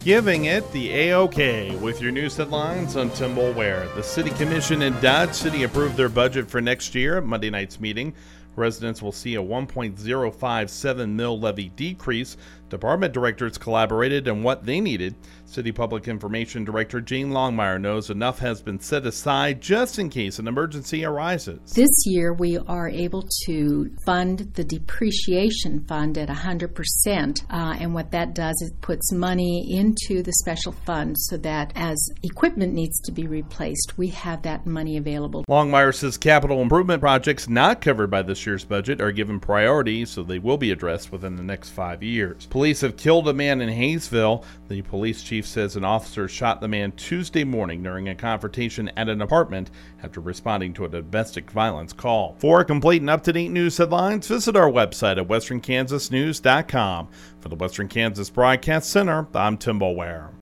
Giving it the A-OK with your news headlines. I'm Tim Boulware. The City Commission in Dodge City approved their budget for next year at Monday night's meeting. Residents will see a $1.057 mill levy decrease. Department directors collaborated on what they needed. City Public Information Director Jane Longmire knows enough has been set aside just in case an emergency arises. This year we are able to fund the depreciation fund at 100%, and what that does is puts money into the special fund so that as equipment needs to be replaced, we have that money available. Longmire says capital improvement projects not covered by this year's budget are given priority, so they will be addressed within the next 5 years. Police have killed a man in Hayesville. The police chief says an officer shot the man Tuesday morning during a confrontation at an apartment after responding to a domestic violence call. For complete and up-to-date news headlines, visit our website at westernkansasnews.com. For the Western Kansas Broadcast Center, I'm Tim Boulware.